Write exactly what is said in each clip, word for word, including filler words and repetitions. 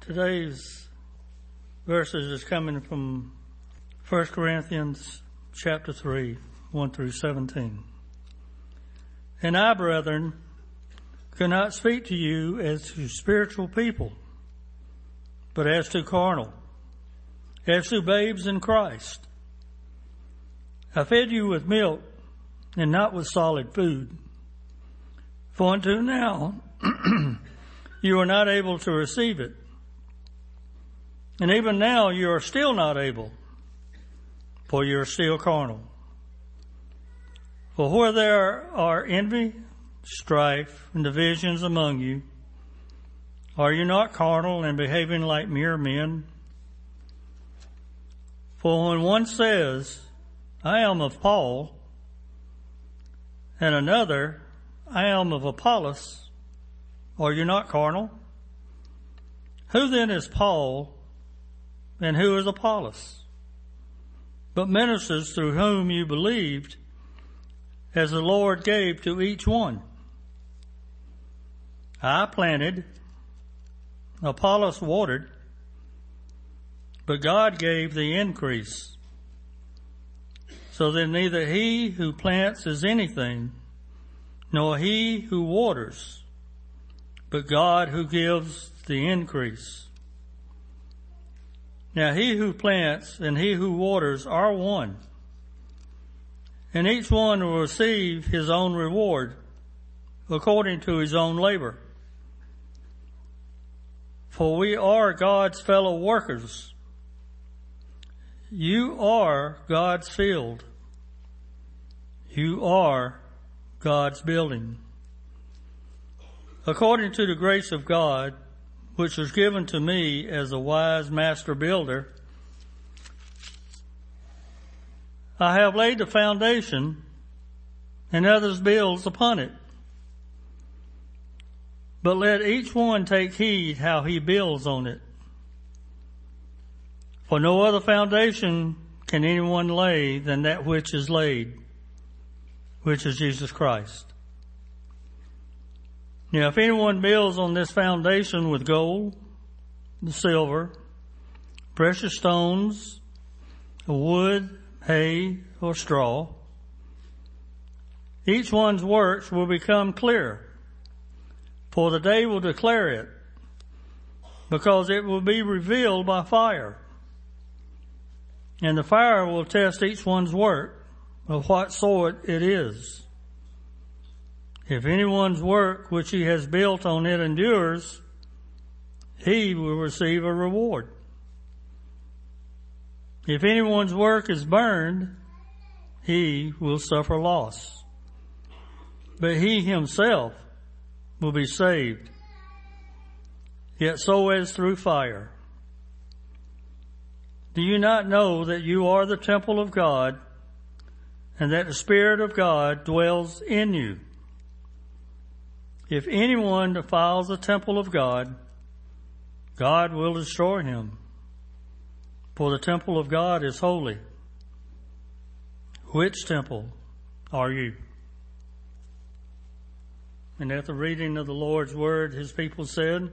Today's verses is coming from First Corinthians chapter three, one through seventeen. And I, brethren, cannot speak to you as to spiritual people, but as to carnal, as to babes in Christ. I fed you with milk and not with solid food. For until now you are not able to receive it. And even now you are still not able, for you are still carnal. For where there are envy, strife, and divisions among you, are you not carnal and behaving like mere men? For when one says, I am of Paul, and another, I am of Apollos, are you not carnal? Who then is Paul, and who is Apollos? But ministers through whom you believed, as the Lord gave to each one. I planted, Apollos watered, but God gave the increase. So that neither he who plants is anything, nor he who waters, but God who gives the increase. Now he who plants and he who waters are one, and each one will receive his own reward according to his own labor. For we are God's fellow workers. You are God's field. You are God's building. According to the grace of God, which was given to me as a wise master builder, I have laid the foundation, and others builds upon it. But let each one take heed how he builds on it. For no other foundation can anyone lay than that which is laid, which is Jesus Christ. Now, if anyone builds on this foundation with gold, silver, precious stones, wood, hay, or straw, each one's works will become clear, for the day will declare it, because it will be revealed by fire. And the fire will test each one's work of what sort it is. If anyone's work which he has built on it endures, he will receive a reward. If anyone's work is burned, he will suffer loss. But he himself will be saved, yet so as through fire. Do you not know that you are the temple of God, and that the Spirit of God dwells in you? If anyone defiles the temple of God, God will destroy him. For the temple of God is holy. Which temple are you? And at the reading of the Lord's word, his people said,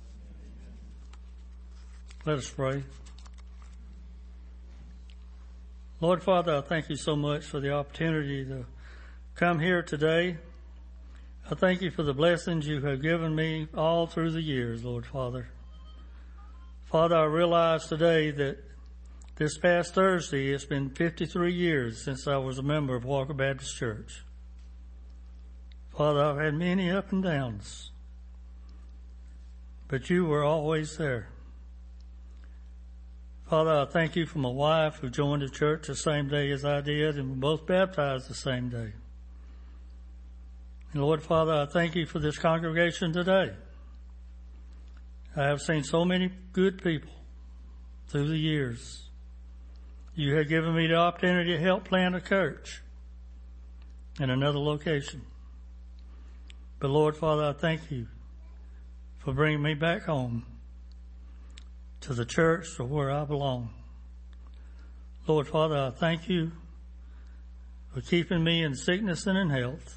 let us pray. Lord Father, I thank you so much for the opportunity to come here today. I thank you for the blessings you have given me all through the years, Lord Father. Father, I realize today that this past Thursday, it's been fifty-three years since I was a member of Walker Baptist Church. Father, I've had many up and downs, but you were always there. Father, I thank you for my wife who joined the church the same day as I did, and we both baptized the same day. And Lord Father, I thank you for this congregation today. I have seen so many good people through the years. You have given me the opportunity to help plant a church in another location. But Lord Father, I thank you for bringing me back home to the church, to where I belong. Lord Father, I thank you for keeping me in sickness and in health.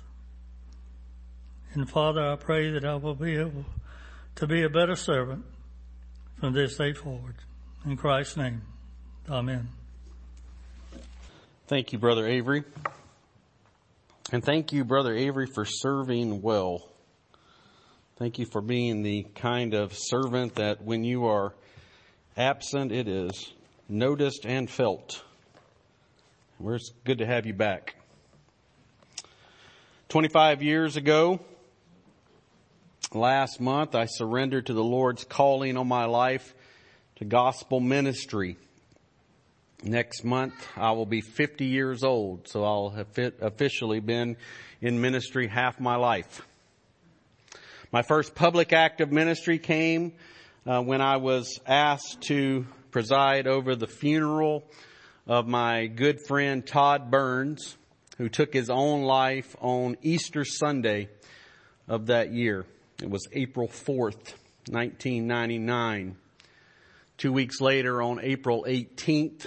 And Father, I pray that I will be able to be a better servant from this day forward. In Christ's name, amen. Thank you, Brother Avery. And thank you, Brother Avery, for serving well. Thank you for being the kind of servant that when you are absent, it is noticed and felt. It's good to have you back. twenty-five years ago, last month, I surrendered to the Lord's calling on my life to gospel ministry. Next month, I will be fifty years old, so I'll have officially been in ministry half my life. My first public act of ministry came uh, when I was asked to preside over the funeral of my good friend Todd Burns, who took his own life on Easter Sunday of that year. It was April fourth, nineteen ninety-nine. Two weeks later, on April eighteenth,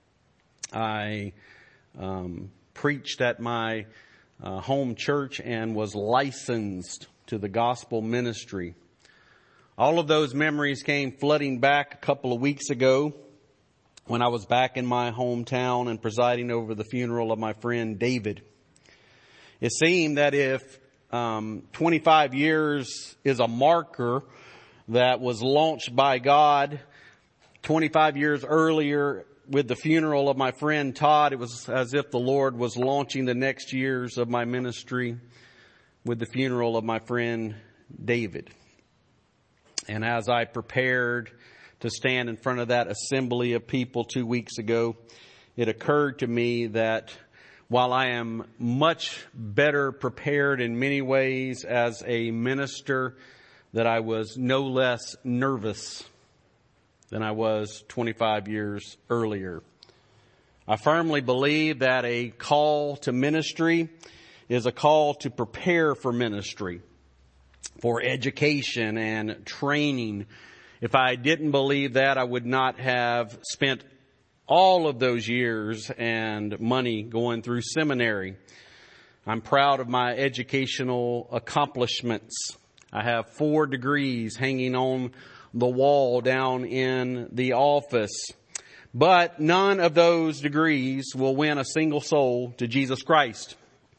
I um, preached at my uh, home church and was licensed to the gospel ministry. All of those memories came flooding back a couple of weeks ago when I was back in my hometown and presiding over the funeral of my friend David. It seemed that if um, twenty-five years is a marker that was launched by God, twenty-five years earlier with the funeral of my friend Todd, it was as if the Lord was launching the next years of my ministry with the funeral of my friend David. And as I prepared to stand in front of that assembly of people two weeks ago, it occurred to me that while I am much better prepared in many ways as a minister, that I was no less nervous than I was twenty-five years earlier. I firmly believe that a call to ministry is a call to prepare for ministry, for education and training. If I didn't believe that, I would not have spent all of those years and money going through seminary. I'm proud of my educational accomplishments. I have four degrees hanging on the wall down in the office. But none of those degrees will win a single soul to Jesus Christ.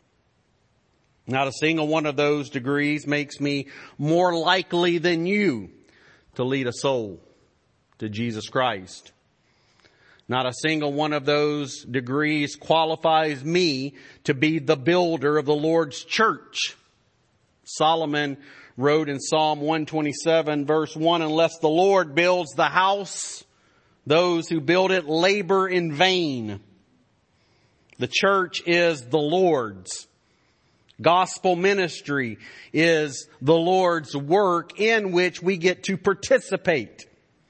Not a single one of those degrees makes me more likely than you to lead a soul to Jesus Christ. Not a single one of those degrees qualifies me to be the builder of the Lord's church. Solomon wrote in Psalm one twenty-seven verse one, unless the Lord builds the house, those who build it labor in vain. The church is the Lord's. Gospel ministry is the Lord's work in which we get to participate.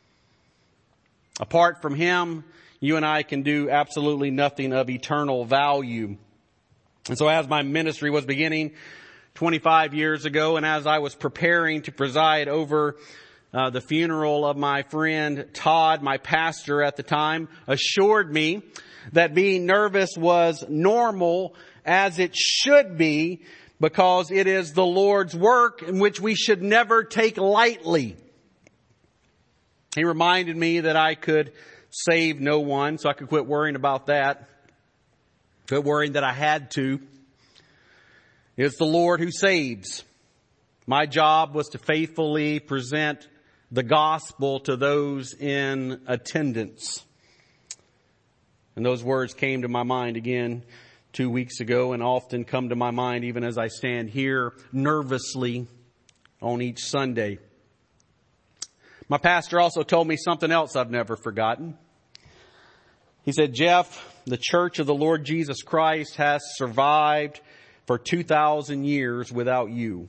Apart from Him, you and I can do absolutely nothing of eternal value. And so as my ministry was beginning twenty-five years ago, and as I was preparing to preside over uh, the funeral of my friend Todd, my pastor at the time, assured me that being nervous was normal, as it should be, because it is the Lord's work in which we should never take lightly. He reminded me that I could save no one, so I could quit worrying about that. Quit worrying that I had to. It's the Lord who saves. My job was to faithfully present the gospel to those in attendance. And those words came to my mind again two weeks ago and often come to my mind even as I stand here nervously on each Sunday. My pastor also told me something else I've never forgotten. He said, Jeff, the Church of the Lord Jesus Christ has survived for two thousand years without you.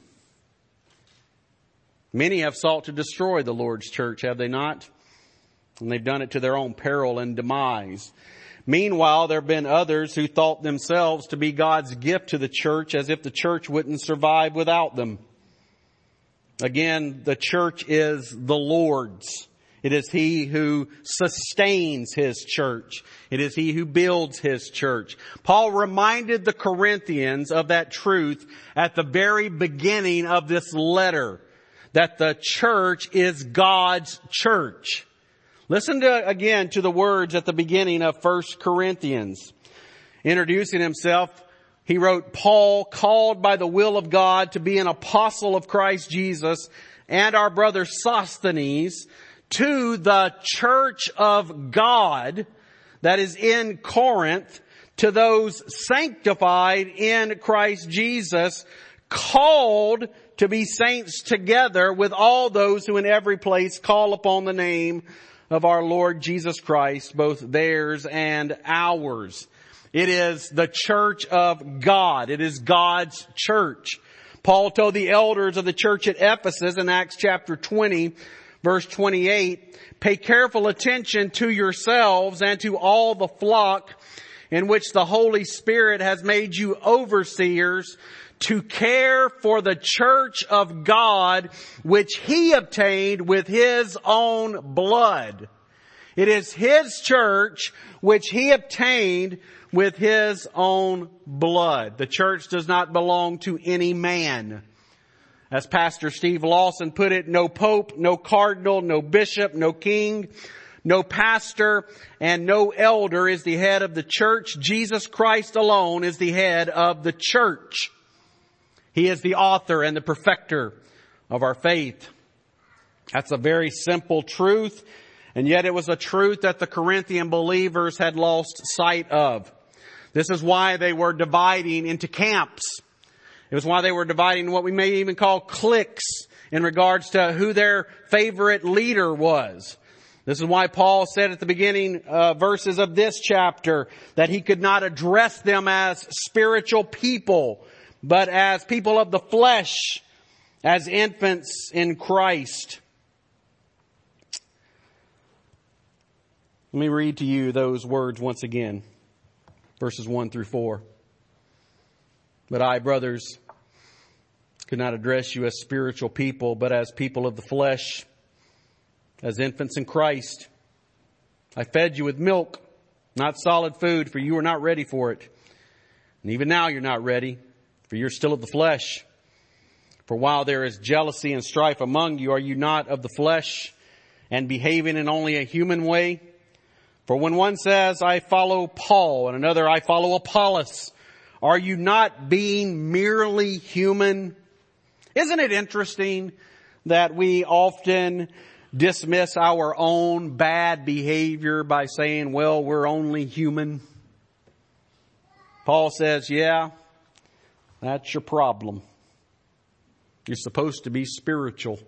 Many have sought to destroy the Lord's church, have they not? And they've done it to their own peril and demise. Meanwhile, there have been others who thought themselves to be God's gift to the church, as if the church wouldn't survive without them. Again, the church is the Lord's. It is He who sustains His church. It is He who builds His church. Paul reminded the Corinthians of that truth at the very beginning of this letter, that the church is God's church. Listen to, again to the words at the beginning of First Corinthians. Introducing himself, he wrote, Paul, called by the will of God to be an apostle of Christ Jesus, and our brother Sosthenes, to the church of God that is in Corinth, to those sanctified in Christ Jesus, called to be saints together with all those who in every place call upon the name of our Lord Jesus Christ, both theirs and ours. It is the church of God. It is God's church. Paul told the elders of the church at Ephesus in Acts chapter twenty, verse twenty-eight, pay careful attention to yourselves and to all the flock in which the Holy Spirit has made you overseers to care for the church of God, which He obtained with His own blood. It is His church which He obtained with His own blood. The church does not belong to any man. As Pastor Steve Lawson put it, no pope, no cardinal, no bishop, no king, no pastor, and no elder is the head of the church. Jesus Christ alone is the head of the church. He is the author and the perfecter of our faith. That's a very simple truth, and yet it was a truth that the Corinthian believers had lost sight of. This is why they were dividing into camps. It was why they were dividing what we may even call cliques in regards to who their favorite leader was. This is why Paul said at the beginning uh, verses of this chapter that he could not address them as spiritual people, but as people of the flesh, as infants in Christ. Let me read to you those words once again. Verses one through four. But I, brothers, could not address you as spiritual people, but as people of the flesh, as infants in Christ. I fed you with milk, not solid food, for you were not ready for it. And even now you're not ready, for you're still of the flesh. For while there is jealousy and strife among you, are you not of the flesh and behaving in only a human way? For when one says, I follow Paul, and another, I follow Apollos, are you not being merely human? Isn't it interesting that we often dismiss our own bad behavior by saying, well, we're only human? Paul says, yeah, that's your problem. You're supposed to be spiritual.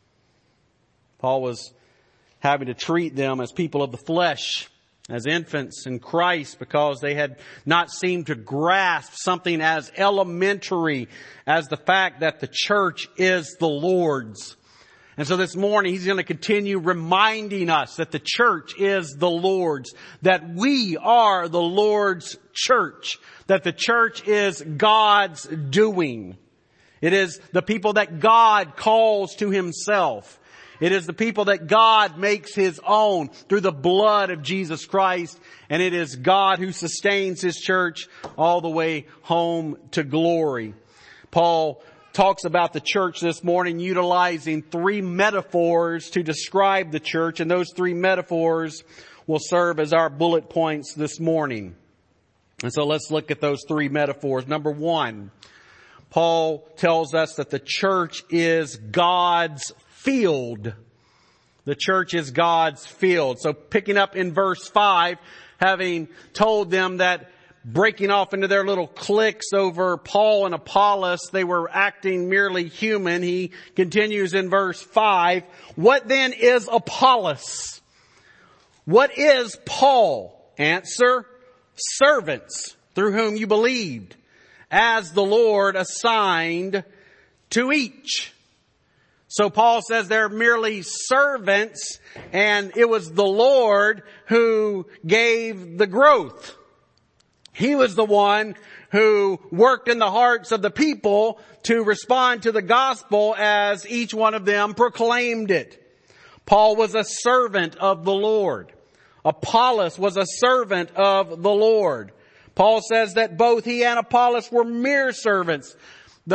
Paul was having to treat them as people of the flesh, as infants in Christ, because they had not seemed to grasp something as elementary as the fact that the church is the Lord's. And so this morning he's going to continue reminding us that the church is the Lord's, that we are the Lord's church, that the church is God's doing. It is the people that God calls to Himself. It is the people that God makes His own through the blood of Jesus Christ. And it is God who sustains His church all the way home to glory. Paul talks about the church this morning utilizing three metaphors to describe the church. And those three metaphors will serve as our bullet points this morning. And so let's look at those three metaphors. Number one, Paul tells us that the church is God's field. The church is God's field. So picking up in verse five, having told them that breaking off into their little cliques over Paul and Apollos, they were acting merely human. He continues in verse five. What then is Apollos? What is Paul? Answer, servants through whom you believed, as the Lord assigned to each. So Paul says they're merely servants, and it was the Lord who gave the growth. He was the one who worked in the hearts of the people to respond to the gospel as each one of them proclaimed it. Paul was a servant of the Lord. Apollos was a servant of the Lord. Paul says that both he and Apollos were mere servants. The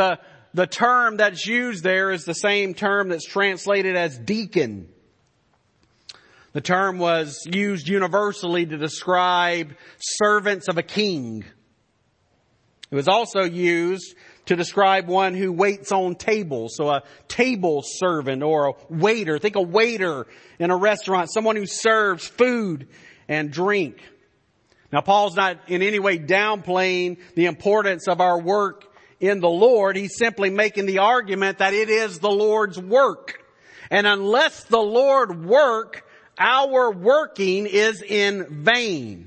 the term that's used there is the same term that's translated as deacon. The term was used universally to describe servants of a king. It was also used to describe one who waits on tables. So a table servant or a waiter. Think a waiter in a restaurant, someone who serves food and drink. Now, Paul's not in any way downplaying the importance of our work in the Lord. He's simply making the argument that it is the Lord's work. And unless the Lord work, our working is in vain.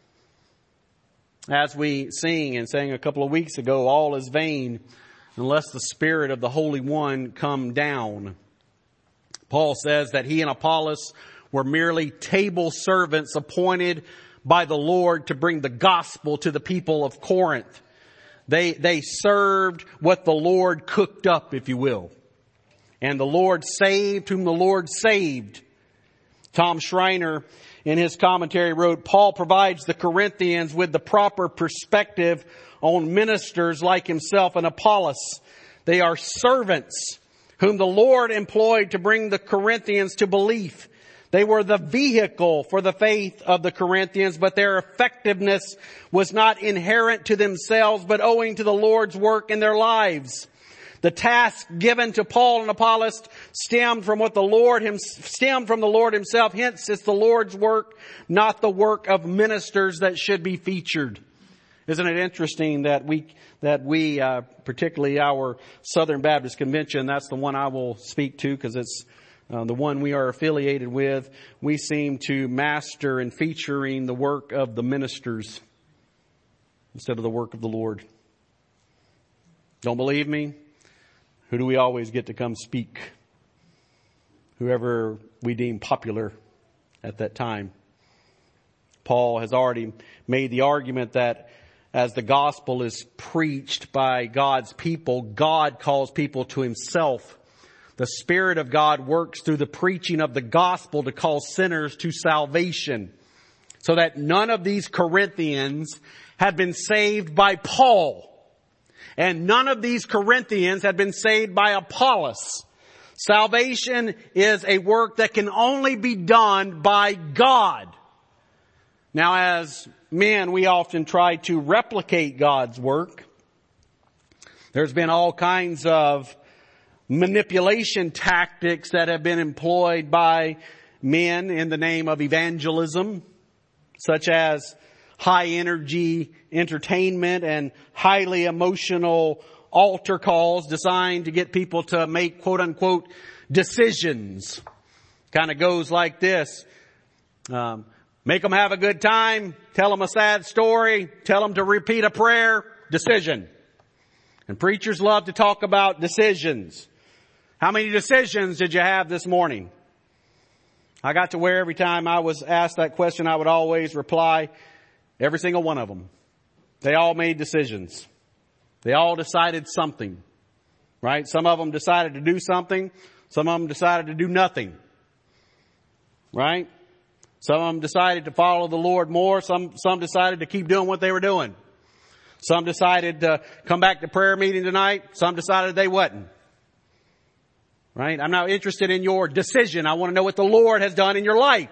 As we sing and sang a couple of weeks ago, all is vain unless the Spirit of the Holy One come down. Paul says that he and Apollos were merely table servants appointed by the Lord to bring the gospel to the people of Corinth. They, they served what the Lord cooked up, if you will. And the Lord saved whom the Lord saved. Tom Schreiner, in his commentary, wrote, Paul provides the Corinthians with the proper perspective on ministers like himself and Apollos. They are servants whom the Lord employed to bring the Corinthians to belief. They were the vehicle for the faith of the Corinthians, but their effectiveness was not inherent to themselves, but owing to the Lord's work in their lives. The task given to Paul and Apollos stemmed from what the Lord him, stemmed from the Lord himself. Hence, it's the Lord's work, not the work of ministers, that should be featured. Isn't it interesting that we, that we, uh, particularly our Southern Baptist Convention, that's the one I will speak to because it's uh, the one we are affiliated with. We seem to master in featuring the work of the ministers instead of the work of the Lord. Don't believe me? Who do we always get to come speak? Whoever we deem popular at that time. Paul has already made the argument that as the gospel is preached by God's people, God calls people to himself. The Spirit of God works through the preaching of the gospel to call sinners to salvation. So that none of these Corinthians had been saved by Paul. And none of these Corinthians had been saved by Apollos. Salvation is a work that can only be done by God. Now, as men, we often try to replicate God's work. There's been all kinds of manipulation tactics that have been employed by men in the name of evangelism, such as high energy entertainment and highly emotional altar calls designed to get people to make quote unquote decisions. Kind of goes like this. Um, make them have a good time. Tell them a sad story. Tell them to repeat a prayer. Decision. And preachers love to talk about decisions. How many decisions did you have this morning? I got to where every time I was asked that question, I would always reply, every single one of them. They all made decisions. They all decided something, right? Some of them decided to do something. Some of them decided to do nothing, right? Some of them decided to follow the Lord more. Some, some decided to keep doing what they were doing. Some decided to come back to prayer meeting tonight. Some decided they wouldn't, right? I'm not interested in your decision. I want to know what the Lord has done in your life.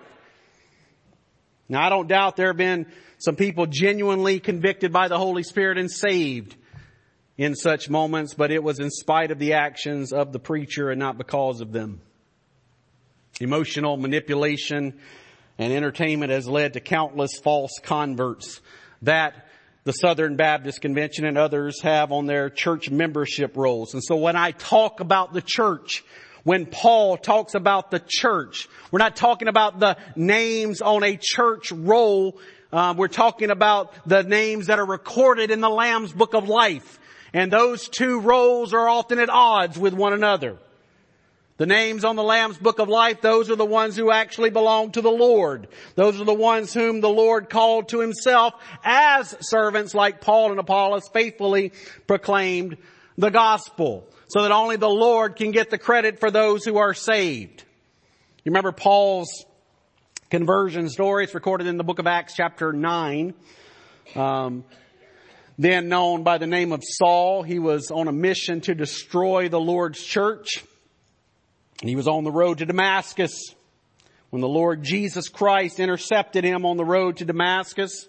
Now, I don't doubt there have been some people genuinely convicted by the Holy Spirit and saved in such moments, but it was in spite of the actions of the preacher and not because of them. Emotional manipulation and entertainment has led to countless false converts that the Southern Baptist Convention and others have on their church membership rolls. And so when I talk about the church, when Paul talks about the church, we're not talking about the names on a church roll. Uh, we're talking about the names that are recorded in the Lamb's Book of Life. And those two rolls are often at odds with one another. The names on the Lamb's Book of Life, those are the ones who actually belong to the Lord. Those are the ones whom the Lord called to himself as servants like Paul and Apollos faithfully proclaimed the gospel. So that only the Lord can get the credit for those who are saved. You remember Paul's conversion story? It's recorded in the book of Acts chapter nine. Um, then known by the name of Saul. He was on a mission to destroy the Lord's church. He was on the road to Damascus when the Lord Jesus Christ intercepted him on the road to Damascus.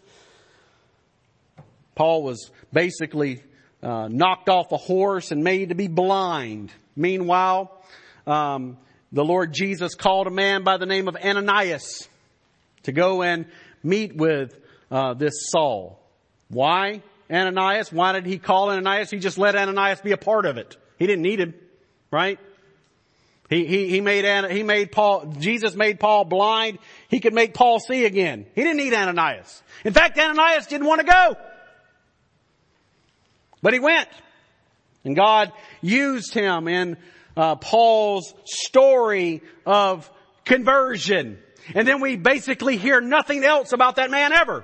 Paul was basically uh, knocked off a horse and made to be blind. Meanwhile, um, the Lord Jesus called a man by the name of Ananias to go and meet with uh, this Saul. Why Ananias? Why did he call Ananias? He just let Ananias be a part of it. He didn't need him, right? He, he, he made, he made Paul, Jesus made Paul blind. He could make Paul see again. He didn't need Ananias. In fact, Ananias didn't want to go. But he went. And God used him in uh, Paul's story of conversion. And then we basically hear nothing else about that man ever.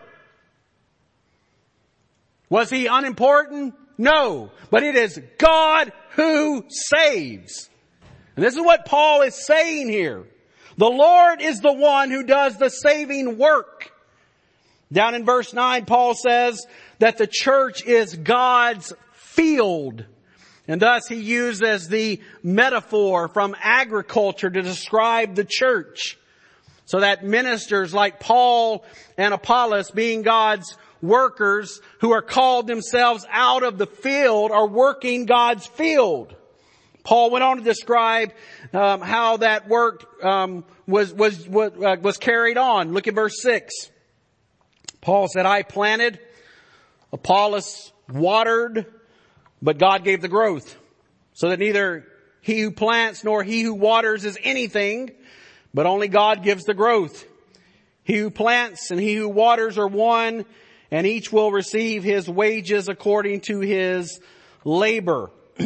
Was he unimportant? No. But it is God who saves. And this is what Paul is saying here. The Lord is the one who does the saving work. Down in verse nine, Paul says that the church is God's field. And thus he uses the metaphor from agriculture to describe the church. So that ministers like Paul and Apollos, being God's workers who are called themselves out of the field, are working God's field. Paul went on to describe um, how that work um, was was was, uh, was carried on. Look at verse six. Paul said, "I planted, Apollos watered, but God gave the growth, so that neither he who plants nor he who waters is anything, but only God gives the growth. He who plants and he who waters are one, and each will receive his wages according to his labor."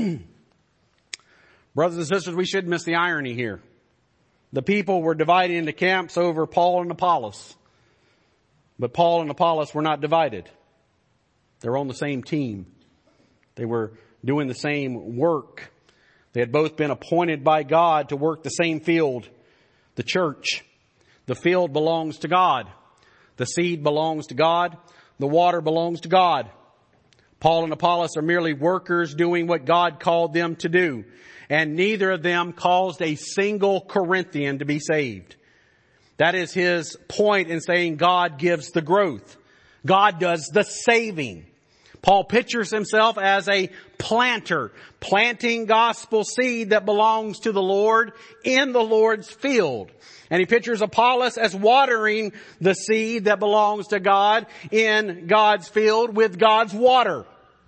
Brothers and sisters, we shouldn't miss the irony here. The people were divided into camps over Paul and Apollos. But Paul and Apollos were not divided. They were on the same team. They were doing the same work. They had both been appointed by God to work the same field, the church. The field belongs to God. The seed belongs to God. The water belongs to God. Paul and Apollos are merely workers doing what God called them to do. And neither of them caused a single Corinthian to be saved. That is his point in saying God gives the growth. God does the saving. Paul pictures himself as a planter, planting gospel seed that belongs to the Lord in the Lord's field. And he pictures Apollos as watering the seed that belongs to God in God's field with God's water.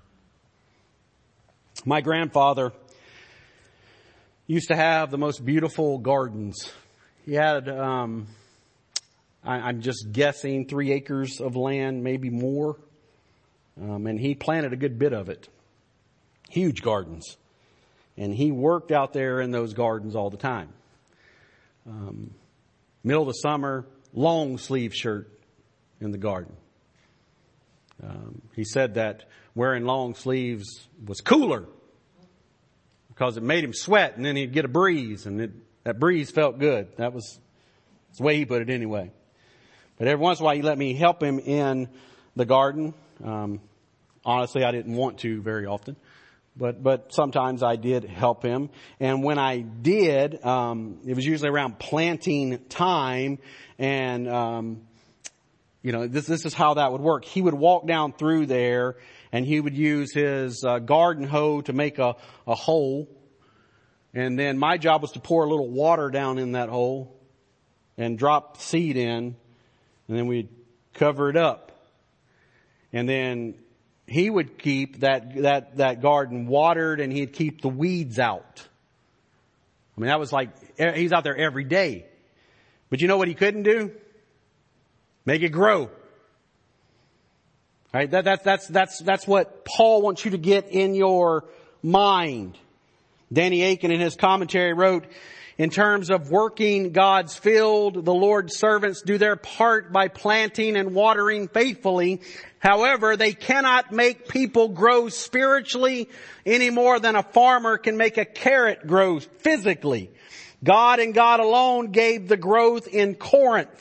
My grandfather used to have the most beautiful gardens. He had, um, I, I'm just guessing, three acres of land, maybe more. Um, and he planted a good bit of it. Huge gardens. And he worked out there in those gardens all the time. Um, middle of the summer, long sleeve shirt in the garden. Um, he said that wearing long sleeves was cooler because it made him sweat, and then he'd get a breeze, and it, that breeze felt good. That was the way he put it anyway. But every once in a while, he let me help him in the garden. Um, honestly, I didn't want to very often, but but sometimes I did help him. And when I did, um, it was usually around planting time, and um, you know, this this is how that would work. He would walk down through there, and he would use his uh, garden hoe to make a, a hole. And then my job was to pour a little water down in that hole and drop seed in. And then we'd cover it up. And then he would keep that, that, that garden watered, and he'd keep the weeds out. I mean, that was like, he's out there every day. But you know what he couldn't do? Make it grow. Right? That, that's, that's, that's, that's what Paul wants you to get in your mind. Danny Akin in his commentary wrote, in terms of working God's field, the Lord's servants do their part by planting and watering faithfully. However, they cannot make people grow spiritually any more than a farmer can make a carrot grow physically. God and God alone gave the growth in Corinth.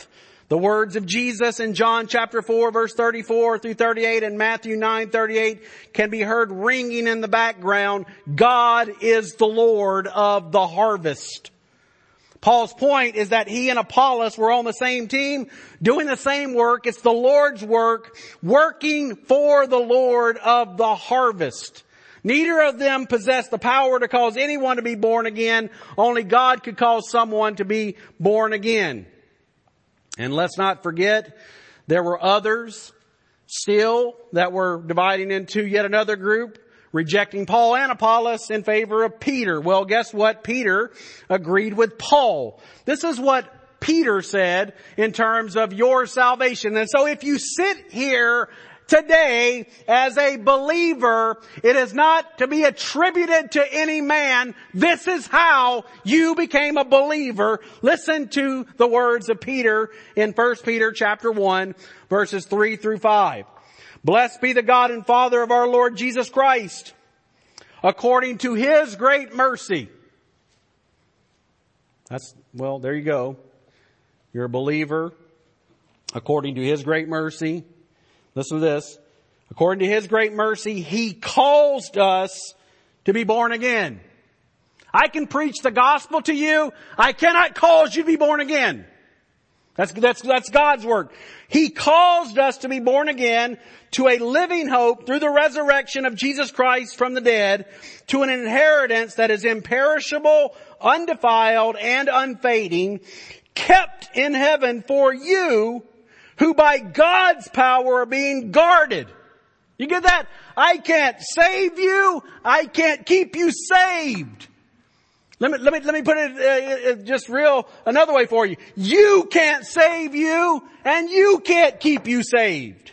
The words of Jesus in John chapter four verse thirty-four through thirty-eight and Matthew nine thirty-eight can be heard ringing in the background. God is the Lord of the harvest. Paul's point is that he and Apollos were on the same team, doing the same work. It's the Lord's work, working for the Lord of the harvest. Neither of them possessed the power to cause anyone to be born again. Only God could cause someone to be born again. And let's not forget, there were others still that were dividing into yet another group, rejecting Paul and Apollos in favor of Peter. Well, guess what? Peter agreed with Paul. This is what Peter said in terms of your salvation. And so if you sit here today as a believer, it is not to be attributed to any man. This is how you became a believer. Listen to the words of Peter in First Peter chapter one, verses three through five. Blessed be the God and Father of our Lord Jesus Christ, according to His great mercy. That's, well, there you go. You're a believer according to His great mercy. Listen to this. According to His great mercy, He caused us to be born again. I can preach the gospel to you. I cannot cause you to be born again. That's, that's, that's God's work. He caused us to be born again to a living hope through the resurrection of Jesus Christ from the dead, to an inheritance that is imperishable, undefiled, and unfading, kept in heaven for you, who by God's power are being guarded. You get that? I can't save you. I can't keep you saved. Let me, let me, let me put it uh, just real another way for you. You can't save you, and you can't keep you saved.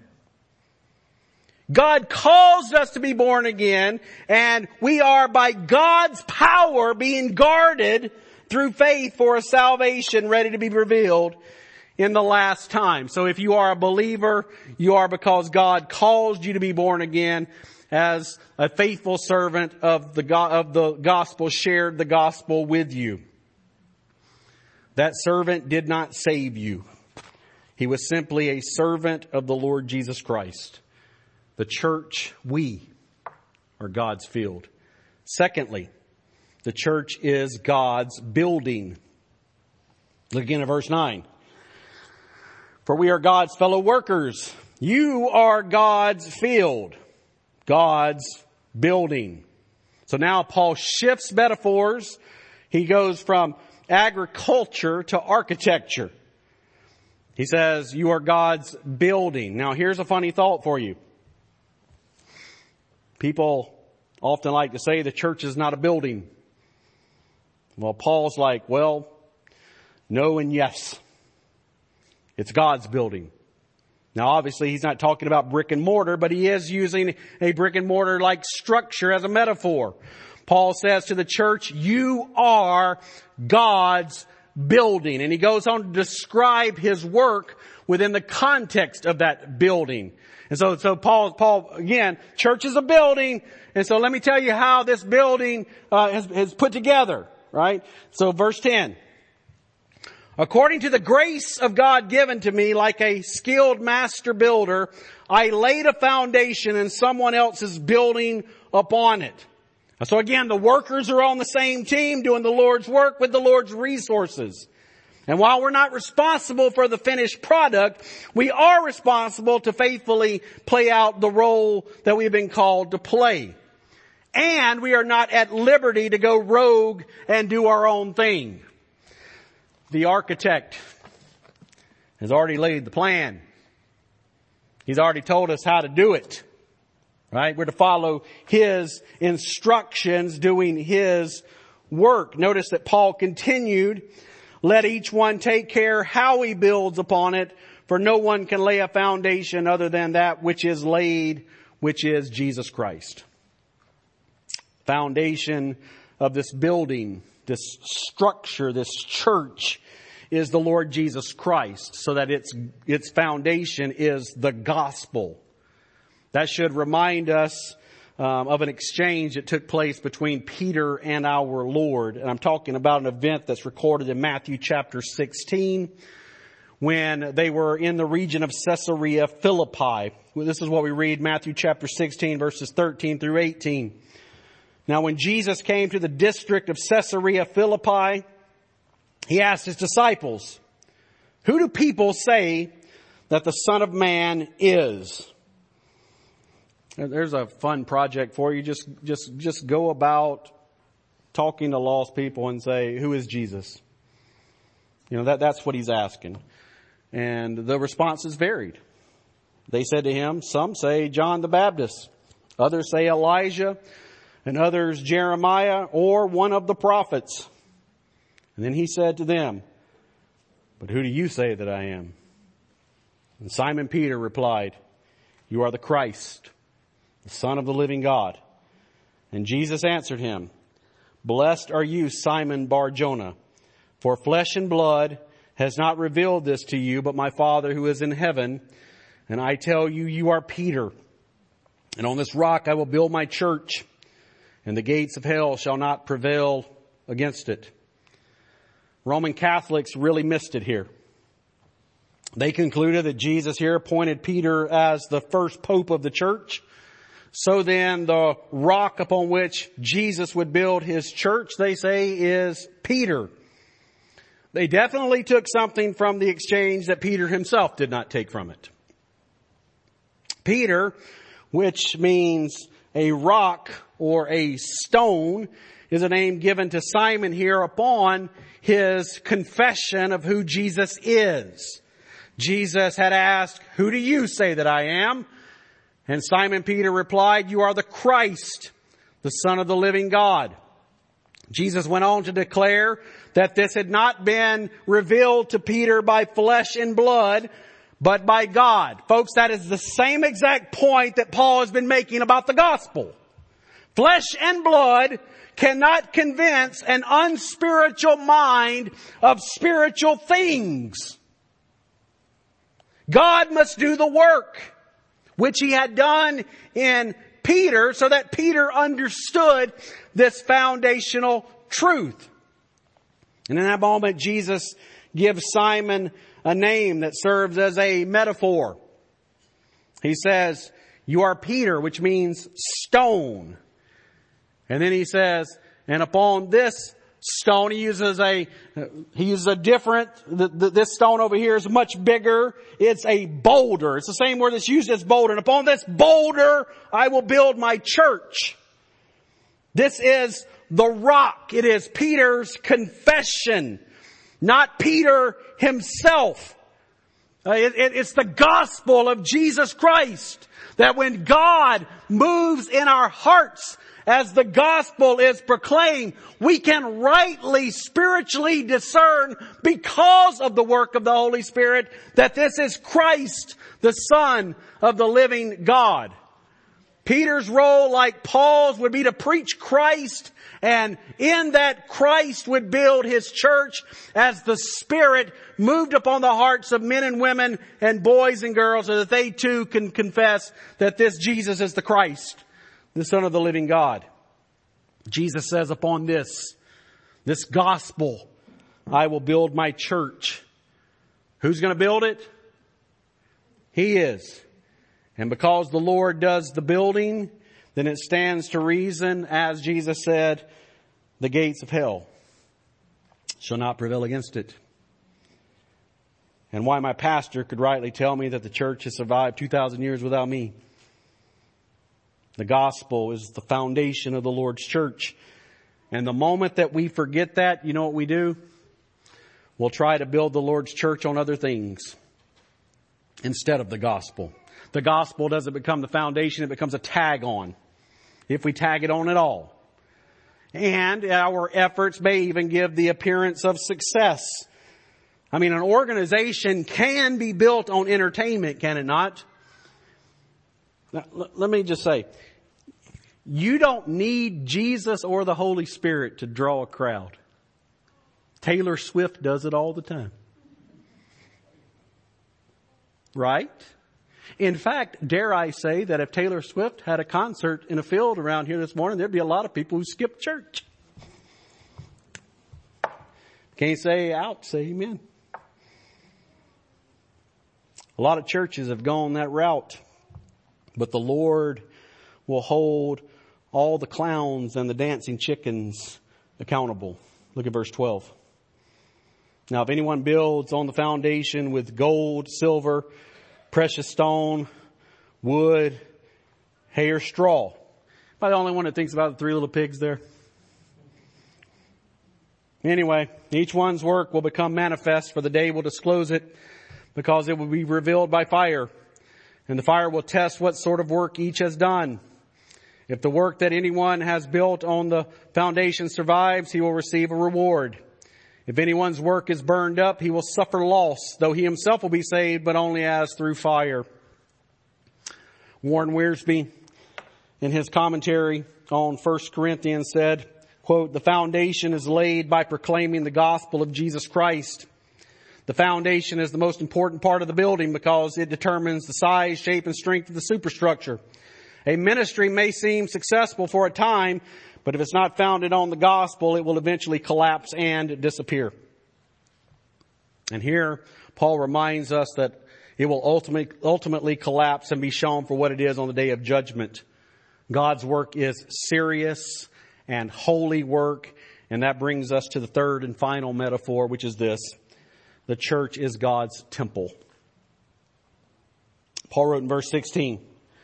God caused us to be born again, and we are by God's power being guarded through faith for a salvation ready to be revealed in the last time. So if you are a believer, you are because God caused you to be born again, as a faithful servant of the go- of the gospel shared the gospel with you. That servant did not save you. He was simply a servant of the Lord Jesus Christ. The church, we are God's field. Secondly, the church is God's building. Look again at verse nine. For we are God's fellow workers. You are God's field, God's building. So now Paul shifts metaphors. He goes from agriculture to architecture. He says, you are God's building. Now here's a funny thought for you. People often like to say the church is not a building. Well, Paul's like, well, no and yes. It's God's building. Now obviously he's not talking about brick and mortar, but he is using a brick and mortar like structure as a metaphor. Paul says to the church, you are God's building. And he goes on to describe his work within the context of that building. And so, so Paul, Paul, again, church is a building. And so let me tell you how this building uh, is, is put together, right? So verse ten. According to the grace of God given to me, like a skilled master builder, I laid a foundation and someone else is building upon it. So again, the workers are on the same team doing the Lord's work with the Lord's resources. And while we're not responsible for the finished product, we are responsible to faithfully play out the role that we've been called to play. And we are not at liberty to go rogue and do our own thing. The architect has already laid the plan. He's already told us how to do it. Right? We're to follow his instructions, doing his work. Notice that Paul continued, let each one take care how he builds upon it, for no one can lay a foundation other than that which is laid, which is Jesus Christ. Foundation of this building, this structure, this church is the Lord Jesus Christ, so that its, its foundation is the gospel. That should remind us um, of an exchange that took place between Peter and our Lord. And I'm talking about an event that's recorded in Matthew chapter sixteen, when they were in the region of Caesarea Philippi. This is what we read, Matthew chapter sixteen, verses thirteen through eighteen. Now when Jesus came to the district of Caesarea Philippi, he asked his disciples, "Who do people say that the Son of Man is?" There's a fun project for you. Just, just, just go about talking to lost people and say, "Who is Jesus?" You know, that, that's what he's asking. And the responses varied. They said to him, some say John the Baptist, others say Elijah, and others Jeremiah or one of the prophets. And then he said to them, "But who do you say that I am?" And Simon Peter replied, "You are the Christ, the Son of the living God." And Jesus answered him, "Blessed are you, Simon Bar-Jonah, for flesh and blood has not revealed this to you, but my Father who is in heaven. And I tell you, you are Peter, and on this rock I will build my church, and the gates of hell shall not prevail against it." Roman Catholics really missed it here. They concluded that Jesus here appointed Peter as the first pope of the church. So then the rock upon which Jesus would build his church, they say, is Peter. They definitely took something from the exchange that Peter himself did not take from it. Peter, which means a rock or a stone, is a name given to Simon here upon his confession of who Jesus is. Jesus had asked, "Who do you say that I am?" And Simon Peter replied, "You are the Christ, the Son of the living God." Jesus went on to declare that this had not been revealed to Peter by flesh and blood, but by God. Folks, that is the same exact point that Paul has been making about the gospel. Flesh and blood cannot convince an unspiritual mind of spiritual things. God must do the work, which he had done in Peter, so that Peter understood this foundational truth. And in that moment, Jesus gives Simon a name that serves as a metaphor. He says, "You are Peter," which means stone. And then he says, "And upon this stone," he uses a, he uses a different, the, the, this stone over here is much bigger. It's a boulder. It's the same word that's used as boulder. "And upon this boulder, I will build my church." This is the rock. It is Peter's confession, not Peter himself. Uh, it, it, it's the gospel of Jesus Christ, that when God moves in our hearts, as the gospel is proclaimed, we can rightly spiritually discern, because of the work of the Holy Spirit, that this is Christ, the Son of the living God. Peter's role, like Paul's, would be to preach Christ, and in that Christ would build his church as the Spirit moved upon the hearts of men and women and boys and girls, so that they too can confess that this Jesus is the Christ, the Son of the living God. Jesus says, "Upon this, this gospel, I will build my church." Who's going to build it? He is. And because the Lord does the building, then it stands to reason, as Jesus said, the gates of hell shall not prevail against it. And why my pastor could rightly tell me that the church has survived two thousand years without me. The gospel is the foundation of the Lord's church. And the moment that we forget that, you know what we do? We'll try to build the Lord's church on other things instead of the gospel. The gospel doesn't become the foundation, it becomes a tag on, if we tag it on at all. And our efforts may even give the appearance of success. I mean, an organization can be built on entertainment, can it not? Now, let me just say, you don't need Jesus or the Holy Spirit to draw a crowd. Taylor Swift does it all the time. Right? In fact, dare I say that if Taylor Swift had a concert in a field around here this morning, there'd be a lot of people who skipped church. Can't say out, say amen. A lot of churches have gone that route, but the Lord will hold all the clowns and the dancing chickens accountable. Look at verse twelve. Now, if anyone builds on the foundation with gold, silver, precious stone, wood, hay, or straw. Am I the only one that thinks about the three little pigs there? Anyway, each one's work will become manifest, for the day will disclose it, because it will be revealed by fire. And the fire will test what sort of work each has done. If the work that anyone has built on the foundation survives, he will receive a reward. If anyone's work is burned up, he will suffer loss, though he himself will be saved, but only as through fire. Warren Wiersbe, in his commentary on First Corinthians, said, quote, "The foundation is laid by proclaiming the gospel of Jesus Christ. The foundation is the most important part of the building because it determines the size, shape, and strength of the superstructure. A ministry may seem successful for a time, but if it's not founded on the gospel, it will eventually collapse and disappear." And here, Paul reminds us that it will ultimately, ultimately collapse and be shown for what it is on the day of judgment. God's work is serious and holy work, and that brings us to the third and final metaphor, which is this: the church is God's temple. Paul wrote in verse sixteen,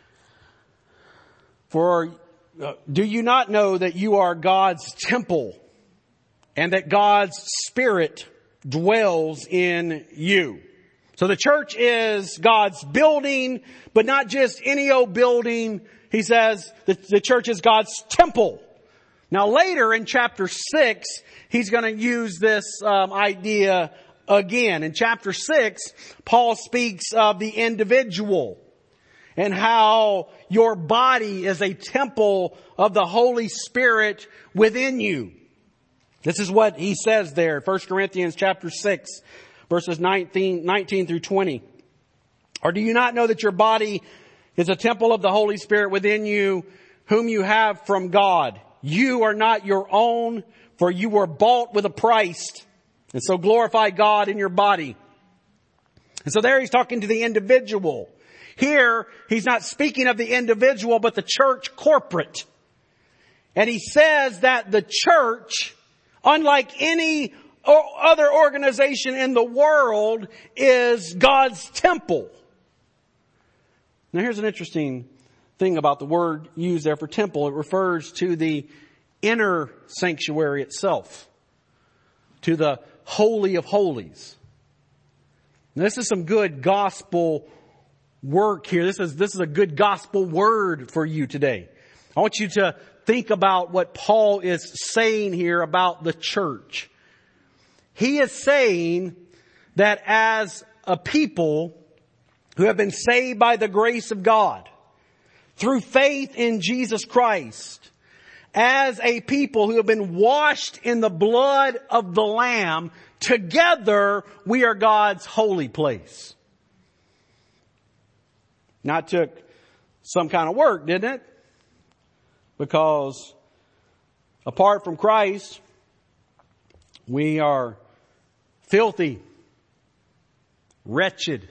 "For uh, do you not know that you are God's temple and that God's Spirit dwells in you?" So the church is God's building, but not just any old building. He says that the church is God's temple. Now later in chapter six, he's going to use this um, idea again. In chapter six, Paul speaks of the individual and how your body is a temple of the Holy Spirit within you. This is what he says there, First Corinthians chapter six, verses nineteen, nineteen through twenty. "Or do you not know that your body is a temple of the Holy Spirit within you, whom you have from God? You are not your own, for you were bought with a price. And so glorify God in your body." And so there he's talking to the individual. Here, he's not speaking of the individual, but the church corporate. And he says that the church, unlike any other organization in the world, is God's temple. Now here's an interesting thing about the word used there for temple. It refers to the inner sanctuary itself, to the Holy of Holies. Now, this is some good gospel work here. This is, this is a good gospel word for you today. I want you to think about what Paul is saying here about the church. He is saying that as a people who have been saved by the grace of God through faith in Jesus Christ, as a people who have been washed in the blood of the Lamb, together we are God's holy place. Now it took some kind of work, didn't it? Because apart from Christ, we are filthy, wretched,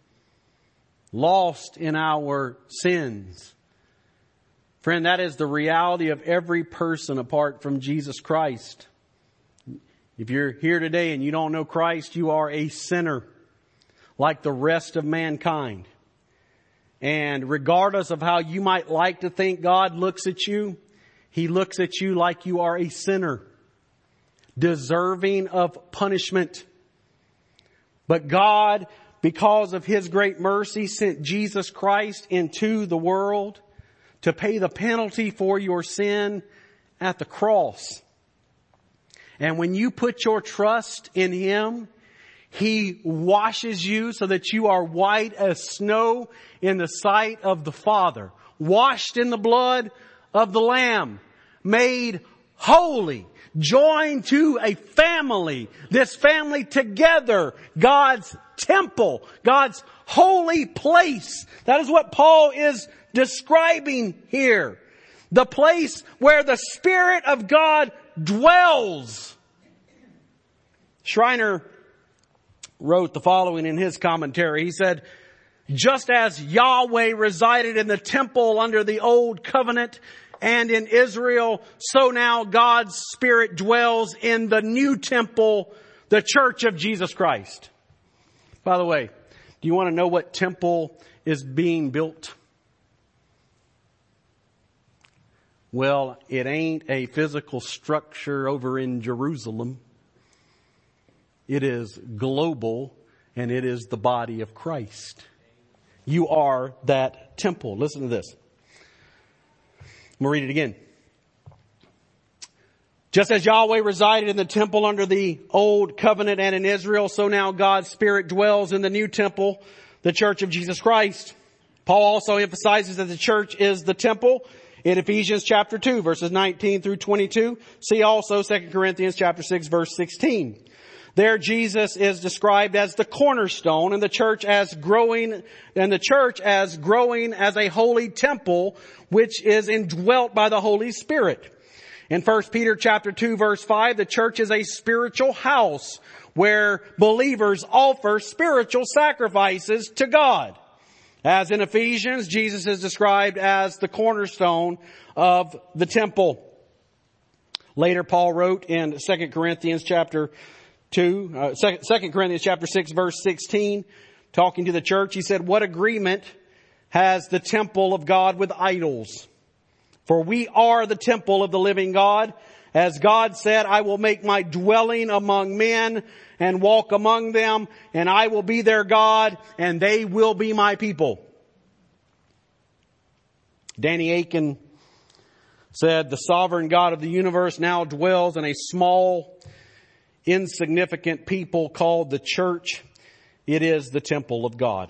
lost in our sins. Friend, that is the reality of every person apart from Jesus Christ. If you're here today and you don't know Christ, you are a sinner like the rest of mankind. And regardless of how you might like to think God looks at you, He looks at you like you are a sinner, deserving of punishment. But God, because of His great mercy, sent Jesus Christ into the world to pay the penalty for your sin at the cross. And when you put your trust in Him, He washes you so that you are white as snow in the sight of the Father. Washed in the blood of the Lamb. Made holy. Joined to a family. This family together. God's temple. God's holy place. That is what Paul is describing here. The place where the Spirit of God dwells. Schreiner wrote the following in his commentary. He said, Just as Yahweh resided in the temple under the old covenant and in Israel, so now God's Spirit dwells in the new temple, the church of Jesus Christ. By the way, do you want to know what temple is being built? Well, it ain't a physical structure over in Jerusalem. It is global, and it is the body of Christ. You are that temple. Listen to this. I'm going to read it again. Just as Yahweh resided in the temple under the old covenant and in Israel, so now God's Spirit dwells in the new temple, the church of Jesus Christ. Paul also emphasizes that the church is the temple in Ephesians chapter two, verses nineteen through twenty-two. See also Second Corinthians chapter six, verse sixteen. There Jesus is described as the cornerstone and the church as growing, and the church as growing as a holy temple which is indwelt by the Holy Spirit. In First Peter chapter two, verse five, the church is a spiritual house where believers offer spiritual sacrifices to God. As in Ephesians, Jesus is described as the cornerstone of the temple. Later, Paul wrote in Second Corinthians chapter two, uh, Second Corinthians chapter six, verse sixteen, talking to the church, he said, "What agreement has the temple of God with idols? For we are the temple of the living God. As God said, I will make my dwelling among men and walk among them, and I will be their God, and they will be my people." Danny Aiken said, "The sovereign God of the universe now dwells in a small, insignificant people called the church. It is the temple of God."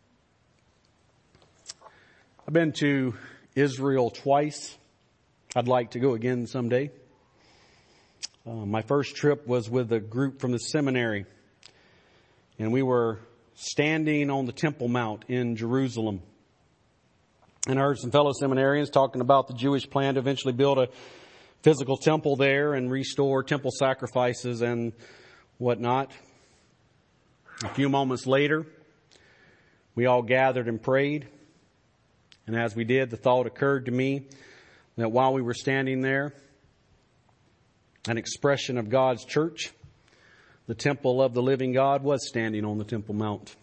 I've been to Israel twice. I'd like to go again someday. Uh, my first trip was with a group from the seminary, and we were standing on the Temple Mount in Jerusalem. And I heard some fellow seminarians talking about the Jewish plan to eventually build a physical temple there and restore temple sacrifices and whatnot. A few moments later, we all gathered and prayed. And as we did, the thought occurred to me that while we were standing there, an expression of God's church, the temple of the living God, was standing on the Temple Mount.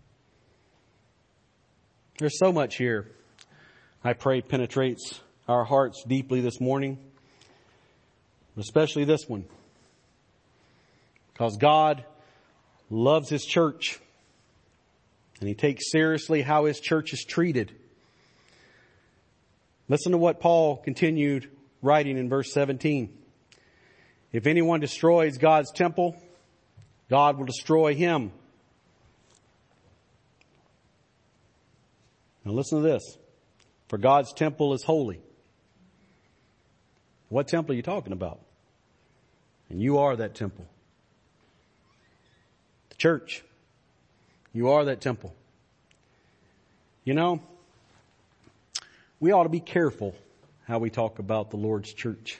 There's so much here I pray penetrates our hearts deeply this morning, especially this one, because God loves His church and He takes seriously how His church is treated. Listen to what Paul continued writing in verse seventeen. "If anyone destroys God's temple, God will destroy him." Now listen to this. "For God's temple is holy." What temple are you talking about? And you are that temple. The church. You are that temple. You know, we ought to be careful how we talk about the Lord's church.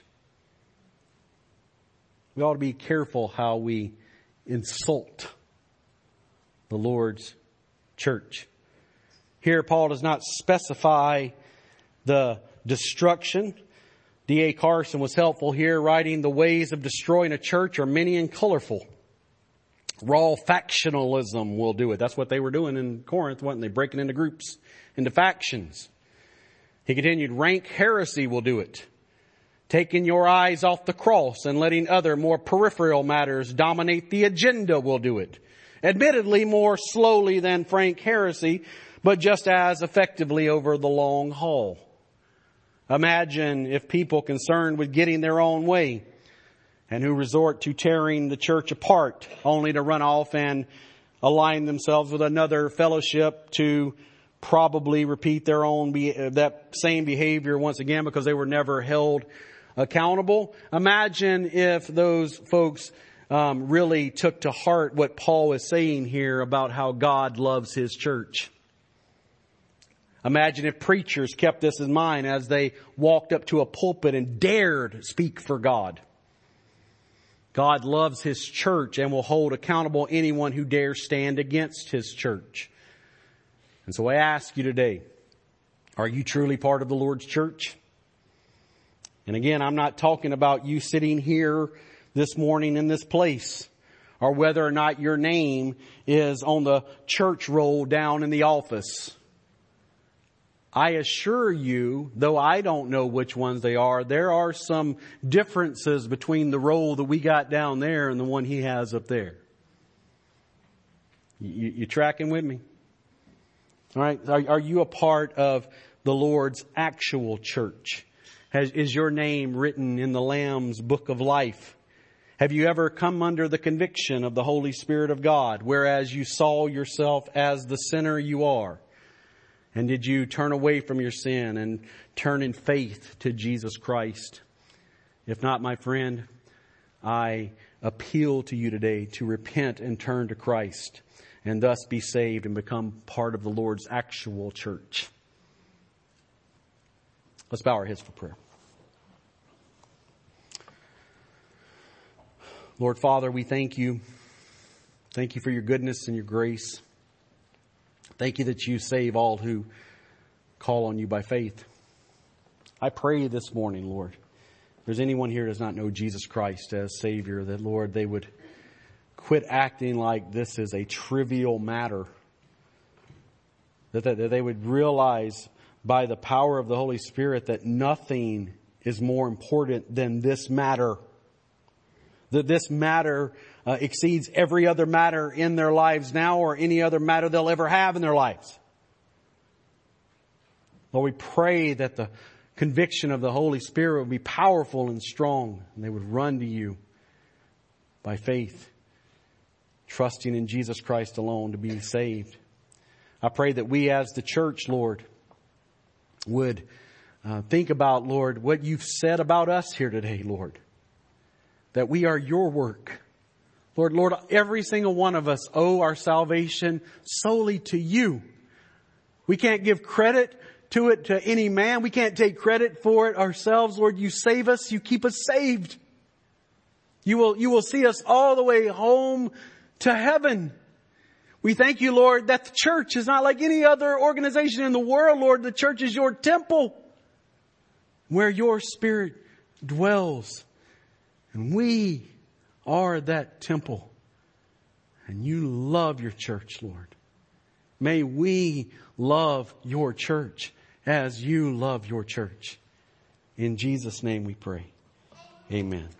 We ought to be careful how we insult the Lord's church. Here, Paul does not specify the destruction. D A Carson was helpful here, writing, "The ways of destroying a church are many and colorful. Raw factionalism will do it." That's what they were doing in Corinth, weren't they? Breaking into groups, into factions. He continued, "Rank heresy will do it. Taking your eyes off the cross and letting other more peripheral matters dominate the agenda will do it. Admittedly more slowly than frank heresy, but just as effectively over the long haul. Imagine if people concerned with getting their own way and who resort to tearing the church apart only to run off and align themselves with another fellowship to probably repeat their own, be- that same behavior once again because they were never held accountable. Imagine if those folks um, really took to heart what Paul is saying here about how God loves His church. Imagine if preachers kept this in mind as they walked up to a pulpit and dared speak for God. God loves His church and will hold accountable anyone who dares stand against His church. And so I ask you today, are you truly part of the Lord's church? And again, I'm not talking about you sitting here this morning in this place, or whether or not your name is on the church roll down in the office. I assure you, though I don't know which ones they are, there are some differences between the roll that we got down there and the one he has up there. You, you tracking with me? All right. Are, are you a part of the Lord's actual church? Has, is your name written in the Lamb's book of life? Have you ever come under the conviction of the Holy Spirit of God, whereas you saw yourself as the sinner you are? And did you turn away from your sin and turn in faith to Jesus Christ? If not, my friend, I appeal to you today to repent and turn to Christ, and thus be saved and become part of the Lord's actual church. Let's bow our heads for prayer. Lord Father, we thank you. Thank you for your goodness and your grace. Thank you that you save all who call on you by faith. I pray this morning, Lord, if there's anyone here who does not know Jesus Christ as Savior, that, Lord, they would quit acting like this is a trivial matter. That, that, that they would realize by the power of the Holy Spirit that nothing is more important than this matter. That this matter uh, exceeds every other matter in their lives now or any other matter they'll ever have in their lives. Lord, we pray that the conviction of the Holy Spirit would be powerful and strong, and they would run to you by faith, trusting in Jesus Christ alone to be saved. I pray that we as the church, Lord, would uh, think about, Lord, what you've said about us here today, Lord. That we are your work. Lord, Lord, every single one of us owe our salvation solely to you. We can't give credit to it to any man. We can't take credit for it ourselves. Lord, you save us. You keep us saved. You will, you will see us all the way home to heaven. We thank you, Lord, that the church is not like any other organization in the world, Lord. The church is your temple where your Spirit dwells. And we are that temple. And you love your church, Lord. May we love your church as you love your church. In Jesus' name we pray. Amen.